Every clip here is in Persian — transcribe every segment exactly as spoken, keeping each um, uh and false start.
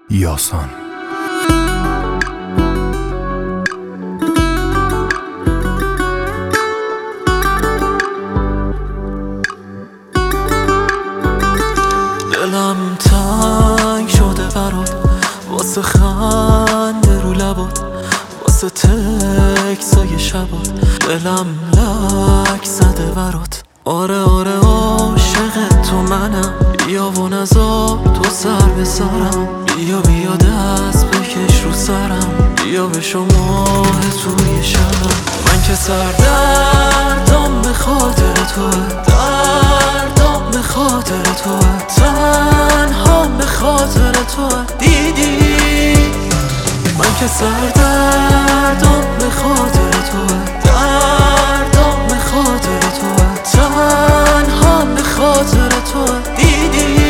یاسان. دلم تنگ شده برات، واسه خنده رو لبات، واسه تکسای شبات. دلم لک زده برات، آره آره عاشق تو منم. بیا و نزار تو سر به سرم، بیا بیا دست بکش رو سرم، بیا به شما توی شبم. من که سردردم به خاطر توه، دردم به خاطر توه، تنها به خاطر توه. دیدی من که سردردم به خاطر توه، دردم به خاطر توه، تنها به خاطر توه. دیدی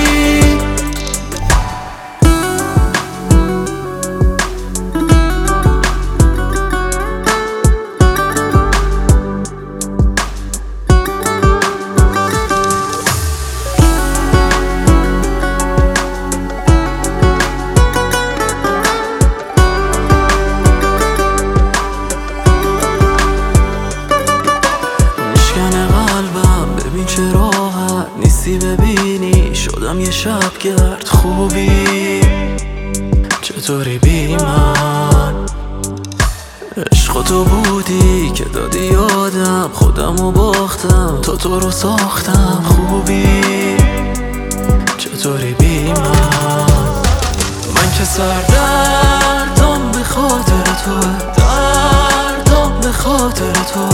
چه راحت نیستی ببینی، شدم یه شبگرد. خوبی چطوری بی من؟ عشق تو بودی که دادی یادم، خودمو باختم تا تو رو ساختم. خوبی چطوری بی من؟ من که سردردم به خاطر توه، دردم به خاطر توه،